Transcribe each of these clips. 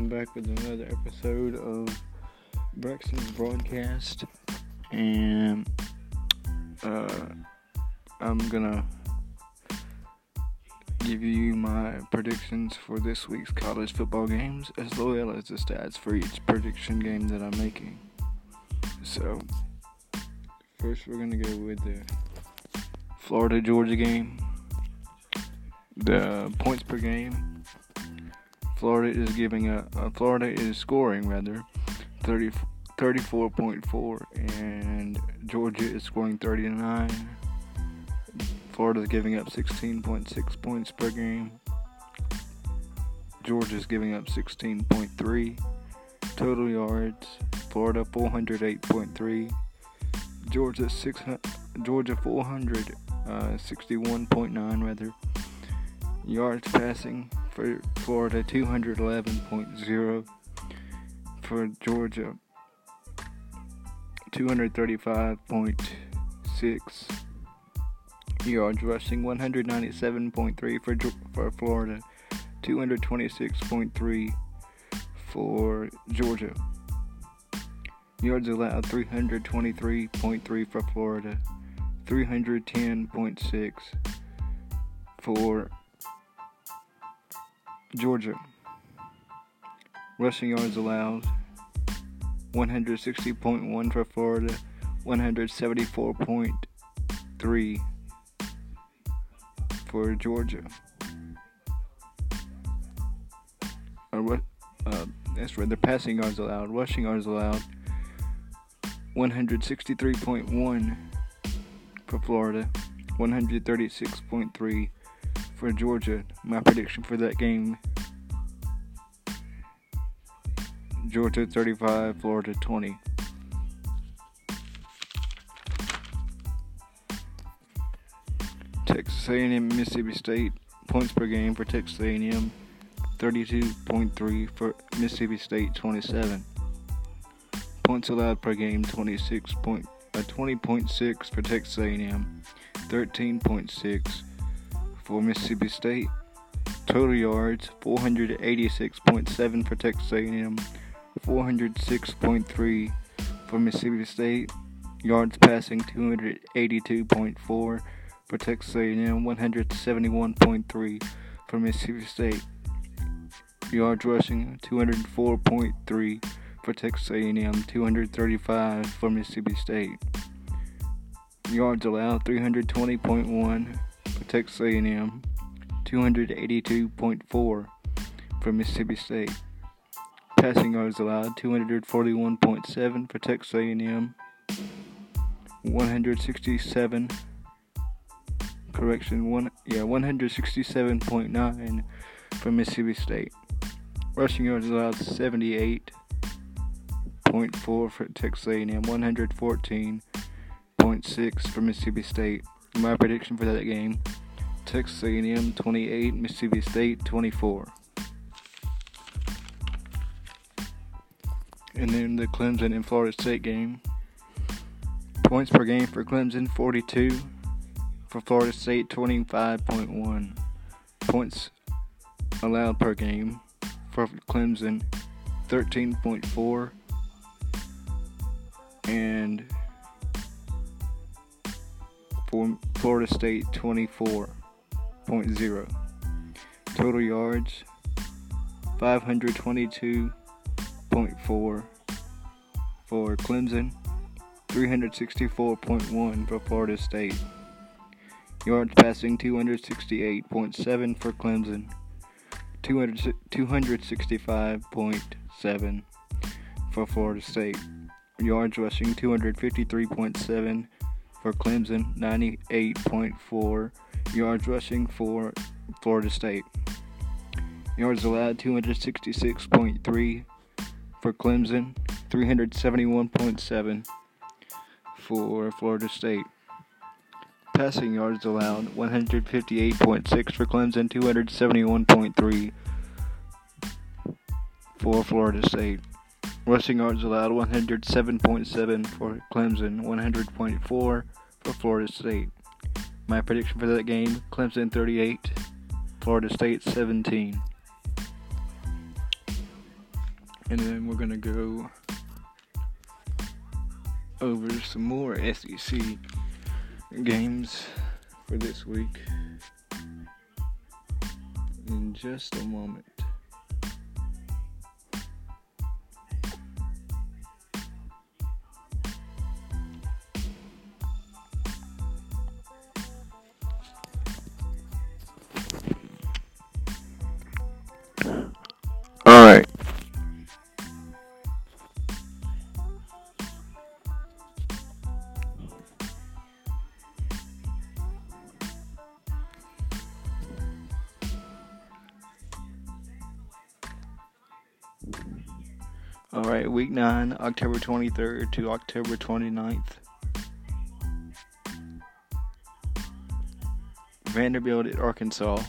back with another episode of Braxton's Broadcast, and I'm gonna give you my predictions for this week's college football games, as well as the stats for each prediction game that I'm making. So, first we're gonna go with the Florida-Georgia game. The points per game. Florida is scoring 34.4, and Georgia is scoring 39. Florida is giving up 16.6 points per game. Georgia is giving up 16.3 total yards. Florida 408.3. Georgia 461.9 yards passing. For Florida, 211.0. For Georgia, 235.6 yards rushing. 197.3 for Florida, 226.3 for Georgia. Yards allowed, 323.3 for Florida, 310.6 for Georgia. Rushing yards allowed, 160.1 for Florida, 174.3 for Georgia. That's right. The passing yards allowed. Rushing yards allowed, 163.1 for Florida, 136.3 for Georgia. My prediction for that game: Georgia 35, Florida 20. Texas A&M, Mississippi State. Points per game for Texas A&M, 32.3 for Mississippi State 27. Points allowed per game, 20.6 for Texas A&M, 13.6 for Mississippi State. Total yards, 486.7 for Texas A&M, 406.3 for Mississippi State. Yards passing, 282.4 for Texas A&M, 171.3 for Mississippi State. Yards rushing, 204.3 for Texas A&M, 235 for Mississippi State. Yards allowed, 320.1 for Texas A&M, 282.4 for Mississippi State. Passing yards allowed, 241.7 for Texas A&M, 167.9 for Mississippi State. Rushing yards allowed, 78.4 for Texas A&M, 114.6 for Mississippi State. My prediction for that game: Texas A&M 28, Mississippi State 24. And then the Clemson and Florida State game. Points per game for Clemson, 42. For Florida State, 25.1. Points allowed per game for Clemson, 13.4. And for Florida State, 24.0. Total yards, 522.4 for Clemson, 364.1 for Florida State. Yards passing, 268.7 for Clemson, 265.7 for Florida State. Yards rushing, 253.7 for Clemson, 98.4 yards rushing for Florida State. Yards allowed, 266.3 for Clemson, 371.7 for Florida State. Passing yards allowed, 158.6 for Clemson, 271.3 for Florida State. Rushing yards allowed, 107.7 for Clemson, 100.4 for Florida State. My prediction for that game: Clemson 38, Florida State 17. And then we're going to go over some more SEC games for this week in just a moment. All right. All right, week 9, October 23rd to October 29th. Vanderbilt at Arkansas.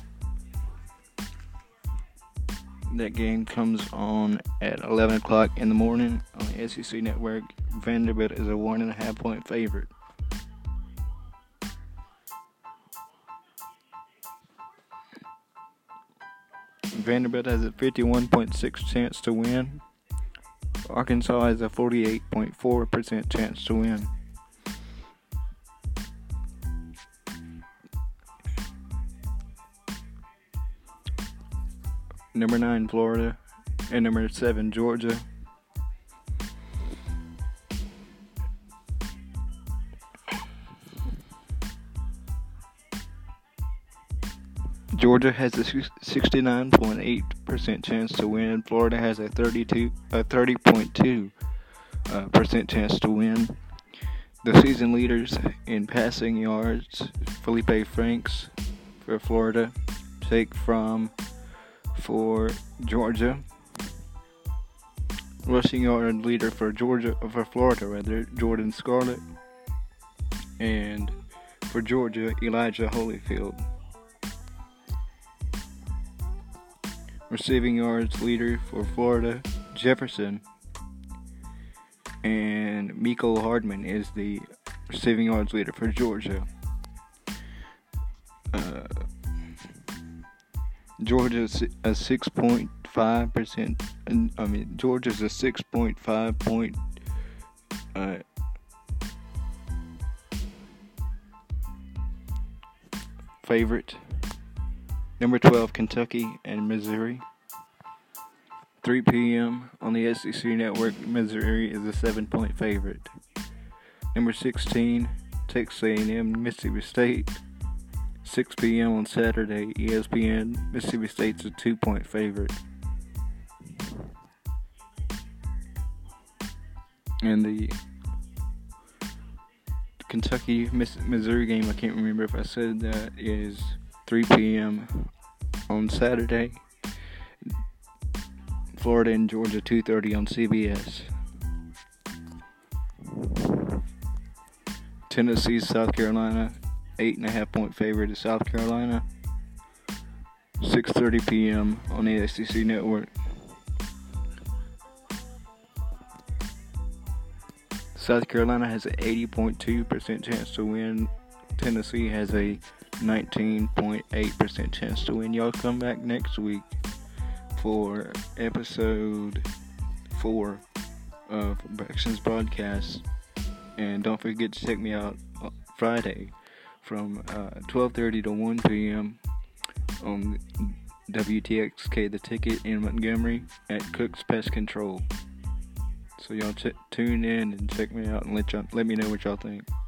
That game comes on at 11 o'clock in the morning on the SEC Network. Vanderbilt is a 1.5 point favorite. Vanderbilt has a 51.6% chance to win. Arkansas has a 48.4% chance to win. Number 9, Florida, and number 7, Georgia. Georgia has a 69.8% chance to win. Florida has a 30.2% chance to win. The season leaders in passing yards, Felipe Franks for Florida, take from for Georgia. Rushing yard leader for Florida, Jordan Scarlett, and for Georgia, Elijah Holyfield. Receiving yards leader for Florida, Jefferson, and Mecole Hardman is the receiving yards leader for Georgia. Georgia's a 6.5%. Georgia's a 6.5 point favorite. Number 12, Kentucky and Missouri. 3 p.m. on the SEC Network. Missouri is a 7-point favorite. Number 16, Texas A&M, Mississippi State. 6 p.m. on Saturday, ESPN. Mississippi State's a 2-point favorite. And the Kentucky-Missouri game, I can't remember if I said that, is 3 p.m. on Saturday. Florida and Georgia, 2:30 on CBS. Tennessee, South Carolina, 8.5 point favorite is South Carolina. 6:30 p.m. on the SEC Network. South Carolina has an 80.2% chance to win. Tennessee has a 19.8% chance to win. Y'all come back next week for episode 4 of Braxton's Broadcast. And don't forget to check me out Friday from 12:30 to 1 p.m. on WTXK The Ticket in Montgomery at Cook's Pest Control. So y'all tune in and check me out and let me know what y'all think.